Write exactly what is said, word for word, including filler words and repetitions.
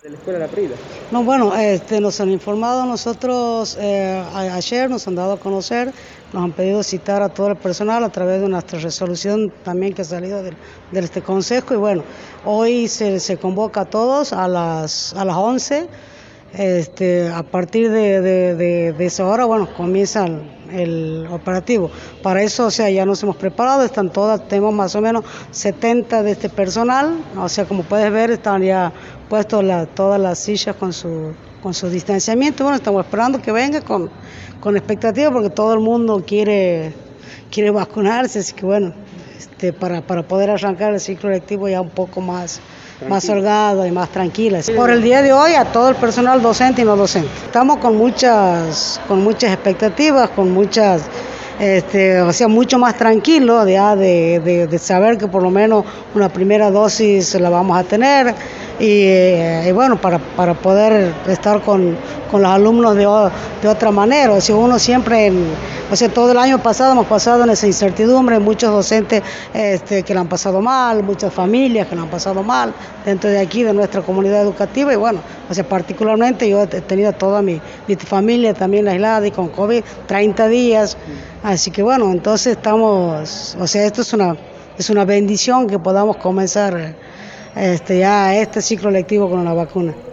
de la escuela La Prida. No, bueno, este, nos han informado nosotros, eh, a- ayer nos han dado a conocer, nos han pedido citar a todo el personal a través de nuestra resolución también que ha salido del, de este consejo y bueno, hoy se, se convoca a todos a las, a las once. Este, a partir de, de, de, de esa hora, bueno, comienza el, el operativo. Para eso, o sea, ya nos hemos preparado, están todas, tenemos más o menos setenta de este personal, o sea, como puedes ver, están ya puestos la, todas las sillas con su, con su distanciamiento. Bueno, estamos esperando que venga con, con expectativa porque todo el mundo quiere, quiere vacunarse, así que bueno, este, para, para poder arrancar el ciclo lectivo ya un poco más más holgado y más tranquila. Por el día de hoy a todo el personal docente y no docente. Estamos con muchas, con muchas expectativas, con muchas, este, o sea, mucho más tranquilo ya de, de, de saber que por lo menos una primera dosis la vamos a tener y, eh, y bueno, para, para poder estar con, con los alumnos de, de otra manera. O sea, uno siempre, en, o sea, todo el año pasado hemos pasado en esa incertidumbre, muchos docentes este, que la han pasado mal, muchas familias que la han pasado mal dentro de aquí, de nuestra comunidad educativa y bueno, o sea, particularmente yo he tenido toda mi, mi familia también aislada y con COVID treinta días, así que bueno, entonces estamos, o sea, esto es una, es una bendición que podamos comenzar este, ya este ciclo lectivo con la vacuna.